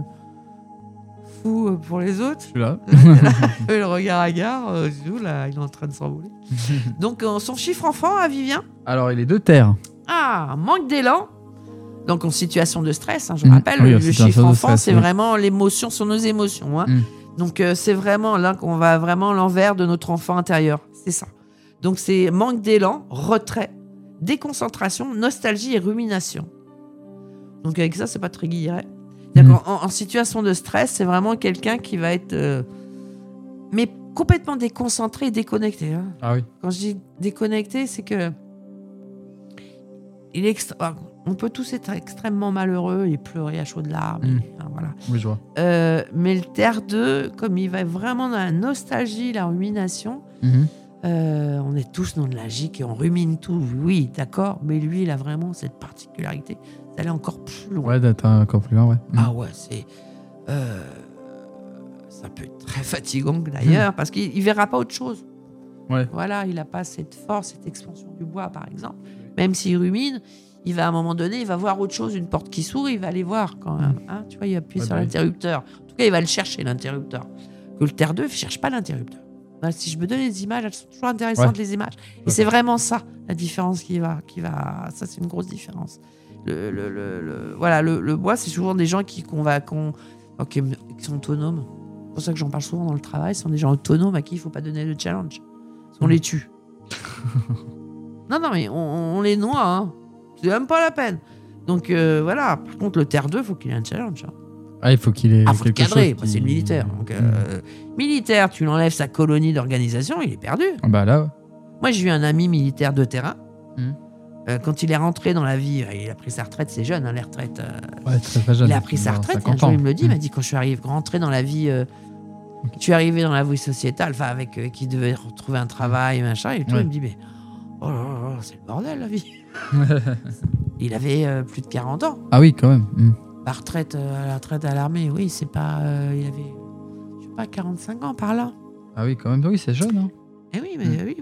fou pour les autres. Je suis là. Le regard hagard, là, il est en train de s'envoler. Donc, son chiffre enfant à Vivien? Alors, il est de terre. Ah, manque d'élan. Donc, en situation de stress, hein, je rappelle, oui, le chiffre enfant, stress, c'est vraiment l'émotion sur nos émotions. Hein. Donc, c'est vraiment là qu'on va vraiment l'envers de notre enfant intérieur. C'est ça. Donc, c'est manque d'élan, retrait, déconcentration, nostalgie et rumination. Donc, avec ça, c'est pas très guilleret. En situation de stress, c'est vraiment quelqu'un qui va être... mais complètement déconcentré et déconnecté. Hein. Ah oui. Quand je dis déconnecté, c'est que... on peut tous être extrêmement malheureux et pleurer à chaudes larmes. Voilà. Oui, je vois. Mais le Terre 2, comme il va vraiment dans la nostalgie, la rumination, on est tous nostalgiques et on rumine tout. Oui, d'accord, mais lui, il a vraiment cette particularité d'aller encore plus loin. Ouais, d'être encore plus loin, ouais. Ah ouais, c'est... ça peut être très fatigant d'ailleurs, parce qu'il verra pas autre chose. Ouais. Voilà, il n'a pas cette force, cette expansion du bois, par exemple. Même s'il rumine, il va à un moment donné, il va voir autre chose, une porte qui s'ouvre, il va aller voir quand même. Hein, tu vois, il appuie sur l'interrupteur. En tout cas, il va le chercher, l'interrupteur. Que le Terre 2 ne cherche pas l'interrupteur. Ben, si je me donne les images, elles sont toujours intéressantes, les images. Et c'est vraiment ça, la différence qui va... Ça, c'est une grosse différence. Voilà, le bois, c'est souvent des gens qui sont autonomes. C'est pour ça que j'en parle souvent dans le travail. Ce sont des gens autonomes à qui il ne faut pas donner de challenge. Parce qu'on les tue. non, mais on les noie. Hein. C'est même pas la peine. Donc voilà. Par contre, le Terre 2, il faut qu'il ait un challenge. Hein. Ah, il faut qu'il ait faut le cadrer. Bah, c'est le militaire. Donc, militaire, tu l'enlèves sa colonie d'organisation, il est perdu. Ah bah là, ouais. Moi, j'ai eu un ami militaire de terrain. Quand il est rentré dans la vie, il a pris sa retraite, c'est jeune, hein, les retraites. Ouais, très jeune. Il a pris sa retraite. Un jour, il me le dit, il m'a dit quand je suis rentré dans la vie, je suis arrivé dans la vie sociétale, enfin avec qui devait retrouver un travail, machin, et tout, il me dit mais oh là là, c'est le bordel la vie. Il avait plus de 40 ans. Ah oui, quand même. La retraite à l'armée, oui, c'est pas, il avait, je sais pas, 45 ans par là. Ah oui, quand même, oui, c'est jeune. Hein. Eh oui, mais oui,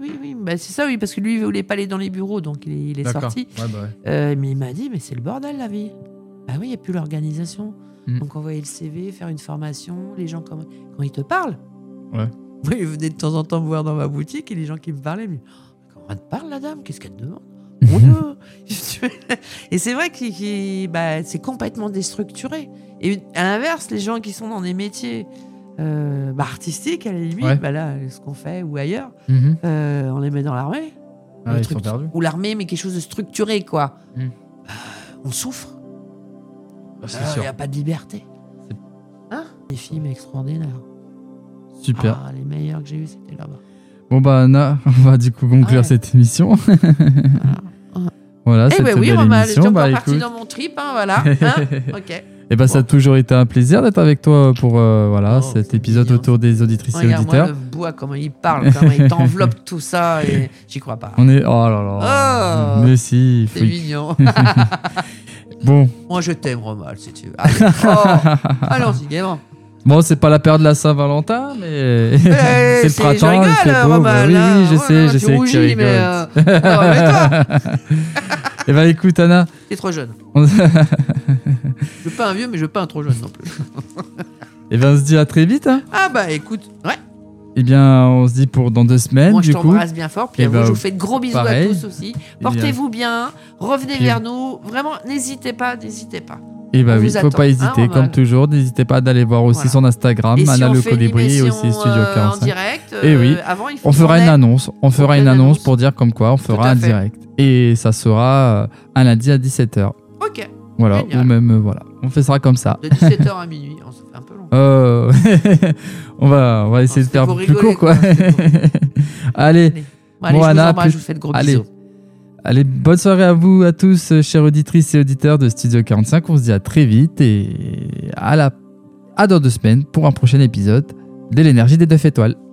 Bah, c'est ça, oui, parce que lui, il voulait pas aller dans les bureaux, donc il est D'accord. sorti. Ouais, bah ouais. Mais il m'a dit, mais c'est le bordel, la vie. Ah oui, il n'y a plus l'organisation. Donc, envoyer le CV, faire une formation, les gens, quand ils te parlent. Ouais. Moi, il venait de temps en temps me voir dans ma boutique et les gens qui me parlaient, mais comment elle te parle, la dame? Qu'est-ce qu'elle te demande? Mon Dieu. Et c'est vrai que c'est complètement déstructuré. Et à l'inverse, les gens qui sont dans des métiers artistiques, à la limite, Ouais. là, ce qu'on fait ou ailleurs, Mhm. on les met dans l'armée. Ah, Le ils truc sont perdus. ou l'armée, mais quelque chose de structuré, quoi. On souffre. C'est Il sûr. n'y a pas de liberté. C'est- Des films extraordinaires. Super. Les meilleurs que j'ai vus, c'était là-bas. Bon bah Anna, on va du coup conclure cette émission. Voilà, Eh c'était ben oui, belle Romain, émission. j'étais encore Bah, parti écoute. dans mon trip, voilà. Ok. Et bah ça a toujours été un plaisir d'être avec toi pour cet c'est épisode mignon. autour des auditrices et Regarde-moi auditeurs. le bois, comment il parle, comment il t'enveloppe tout ça, et j'y crois pas. On est oh là là. Oh, Mais si, c'est freak. mignon. Bon, Moi, je t'aime, Romain, si tu veux. Allez, allons-y, gaiement. bon, c'est pas la période de la Saint-Valentin, mais c'est le Je prontemps, il fait rigole, beau. Romain. Bah oui, là. oui, je Oh sais, là, je tu sais que tu rougis, mais rigoles. non, mais toi, Et bah écoute Anna, t'es trop jeune. on... Je veux pas un vieux, mais je veux pas un trop jeune non plus. et ben on se dit à très vite. Hein. Ah bah écoute, ouais. Et bien on se dit pour dans 2 semaines Moi, je du coup. t'embrasse bien fort. Puis Eh à vous, ben, je vous fais de gros bisous pareil. à tous aussi. Portez-vous bien. Revenez Puis- vers nous. Vraiment, n'hésitez pas, n'hésitez pas. Et bah On oui, vous faut attend, pas hésiter, hein, comme Romain. toujours. N'hésitez pas d'aller voir aussi Voilà. son Instagram, Et si Anna on le fait une Colibri et émission, aussi Studio en 45. direct, Eh oui. avant, il faut On fera qu'on une ait- annonce. On fera faire une une annonce annonce. pour dire comme quoi on fera à un fait. direct. Et ça sera un lundi à 17h. Ok. Voilà, Génial. ou même voilà. On fait ça comme ça. De 17h à minuit. On se fait un peu long. On va essayer de C'était faire pour plus rigoler, court quoi. c'était pour- Allez, Allez, Bon, je Anna, vous embrasse, plus- je vous fais de gros allez. bisous. allez, bonne soirée à vous à tous, chères auditrices et auditeurs de Studio 45. On se dit à très vite et à dans 2 semaines pour un prochain épisode de l'énergie des 9 étoiles.